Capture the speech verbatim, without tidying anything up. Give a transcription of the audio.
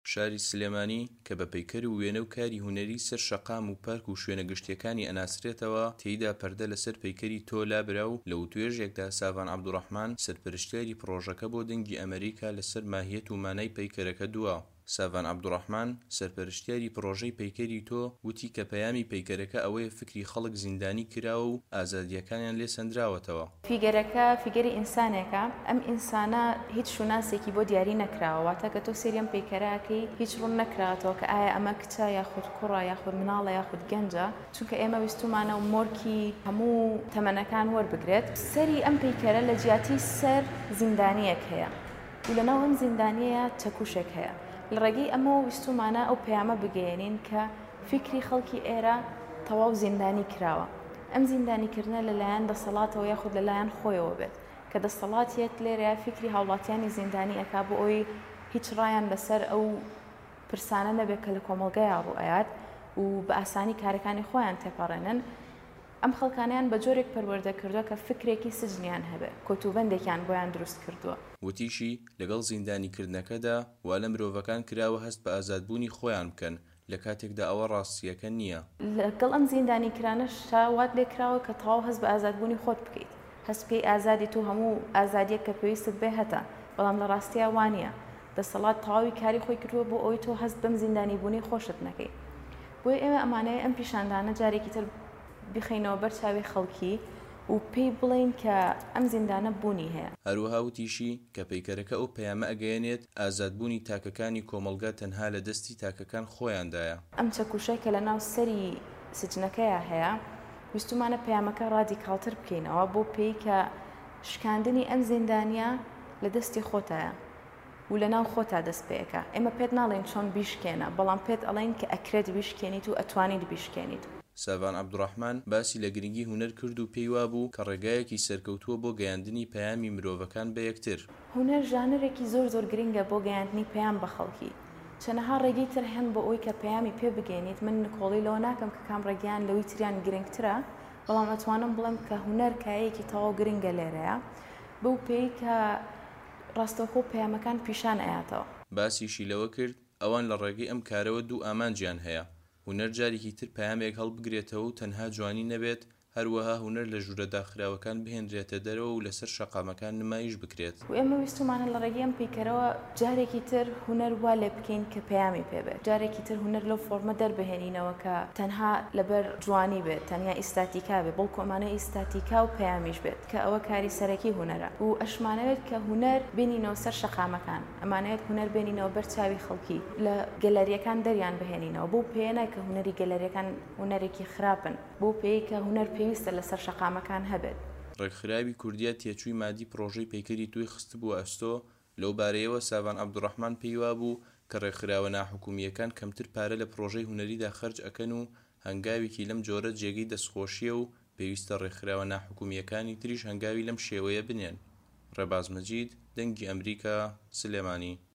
شاری سلێمانی کە بە پەیکەر و وێنە و کاری هونەری سەر شەقام و پارک و شوێنە گشتیەکانی ئەناسرێتەوە، تێیدا پەردە لەسەر پەیکەری تۆ لابرا و لە وتوێژێکدا ساڤان عەبدوڕەحمان سەرپەرشتیاری پڕۆژەکە بۆ دەنگی ئەمریکا لەسەر ماهیەت و مانای پەیکەرەکە دووە. ساڤان عەبدوڕەحمان سەرپەرشتیاری پرۆژەی پەیکەری تۆ وتی کە پەیامی پەیکەرەکە ئەوەیە فکری خەڵک زیندانی کراوە و ئازادیەکانیان لێ سەندراوەتەوە. فیگەرەکە فیگەری ئینسانێکە، ئەم ئینسانە هیچ شوناسێکی بۆ دیاری نەکراوە، واتە کە تۆ سێری ئەم پەیکەرەکەی هیچ ڕوون نەکراتەوە کە ئایا ئەمە کچە یاخود کوڕە یاخود مناڵە یاخود گەنجە، چونکە ئێمە ویستومانە و مۆرکی هەموو تەمەنەکان وەربگرێت. سەری ئەم پەیکەرە لە جیاتی سەر زیندانیەک هەیە و لەناو ئەم زیندانیەیە چەکوشێک هەیە. لە ڕێگەی ئەمە ویستومانە ئەو پەیامە بگەێنین کە فکری خەڵکی ئێرە تەواو زیندانی کراوە. ئەم زیندانیکردنە لەلایەن دەسەڵاتەوە یاخود لەلایەن خۆیەوە بێت کە دەسەڵاتیەت لێرە فکری هاوڵاتیانی زیندانی ئەکا بۆ ئەوی هیچ ڕایان لەسەر ئەو پرسانە نەبێت کە لە کۆمەڵگەیان ڕوئایات و بە ئاسانی کارەکانی خۆیان تێپەڕێنن. ئەم خەڵکانیان بە جۆرێک پەروەردە کردووە کە فکرێکی سجنیان هەبێت، کۆتوبەندێکیان بۆیان دروست کردووە. وتیشی لەگەڵ زیندانیکردنەکەدا وا لە مرۆڤەکان کراوە هەست بە ئازادبوونی خۆیان بکەن لە کاتێکدا ئەوە ڕاستیەکە نییە. لەگەڵ ئەم زیندانیکرانەش وات لێکراوە کە تەواو هەست بە ئازادبوونی خۆت بکەیت، هەست بکەی ئازادی تو هەموو ئازادیەک کە پێویستت بێ هەتا، بەڵام لە ڕاستیە وانە. دەسەڵات تەواوی کاری خۆی کردووە بۆ ئەوی تۆ هەست بەم زیندانیبوونی خۆشت نەکەی. بۆی ئێمە ئەمانەیە ئەم پیشاندانە جارێکی تر بخینەوە بەر چاوی خەڵکی و پێی بڵین کە ئەم زیندانە بوونی هەیە. هەروەها وتیشی کە پەیکەرەکە ئەو پەیامە ئەگەیەنێت ئازادبوونی تاکەکانی کۆمەڵگا تەنها لە دەستی تاکەکان خۆیاندایە. ئەم چەکوشەی کە لە ناو سەری سجنەکەیە هەیە، ویستومانە پەیامەکە ڕادیکاڵتر بکەینەوە بۆ پێی کە شکاندنی ئەم زیندانیا لە دەستی خۆتایە و لە ناو خۆتا دەست پێەکە. ئێمە پێت ناڵێن چۆن بیشکێنە، بەڵام پێت ئەڵێن کە ئەکرێت بیشکێنیت و ئەتوانیت بیشکێنیت. ساڤان عەبدوڕەحمان باسی لە گرنگی هونەر کرد و پێی وابوو کە ڕێگایەکی سەرکەوتووە بۆ گەیاندنی پەیامی مرۆڤەکان بە یەکتر. هونەر ژانرێکی زۆر زۆر گرنگە بۆ گەیاندنی پەیام بە خەڵکی. چەنەها ڕێگەی تر هەن بۆ ئەوی کە پەیامی پێ بگەێنیت. من نکۆڵی لەوە ناکەم کە کام ڕێگەیان لەوەی تریان گرنگترە، بەڵام ئەتوانم بڵێم کە هونەر کایەکی تەواو گرنگە لێرەیە بەو پێی کە ڕاستەوخۆ پەیامەکان پیشان ئەیاتەوە. باسیشی لەوە کرد ئەوان لە ڕێگەی ئەم کارەوە دوو ئامانجیان هەیە: هونەر جارێکی تر پەیامێک هەڵبگرێتەوە و تەنها جوانی نەبێت، هەروەها هونەر لە ژوورە داخراوەکان بهێنرێتە دەرەوە و لەسەر شەقامەکان نمایش بکرێت. و ئێمە ویستومانە لە ڕێگەی ئەم پەیکەرەوە جارێکی تر هونەر وا لێ بکەین کە پەیامی پێبێت، جارێکی تر هونەر لەو فۆرمە دەربهێنینەوە کە تەنها لەبەر جوانی بێت، تەنیا ئیستاتیکا بێت، بەڵکو ئەمانە ئیستاتیکا و پەیامیش بێت کە ئەوە کاری سەرەکی هونەرە. و ئەشمانەوێت کە هونەر بێنینەوە سەر شەقامەکان، ئەمانەوێت هونەر بێنینەوە بەر چاوی خەڵکی، لە گەلەریەکان دەریان بهێنینەوە. بۆ پێیە کە هونەری گەلەریەکان هونەرێکی خراپن، بۆ پێی کە هونەر پێویستە لەسەر شەقامەکان هەبێت. ڕێکخراوی کوردیا تێچووی مادی پرۆژەی پەیکەری توی خست بووە ئەستۆ. لەو بارەیەوە ساڤان عەبدوڕەحمان پێی وابوو کە ڕێکخراوە ناحکومیەکان کەمتر پارە لە پرۆژەی هونەریدا خەرج ئەکەن و هەنگاوێکی لەم جۆرە جێگەی دەستخۆشیە و پێویستە ڕێکخراوە ناحکومیەکانی تریش هەنگاوی لەم شێوەیە بنێن. ڕێباز مەجید، دەنگی ئەمریکا، سلێمانی.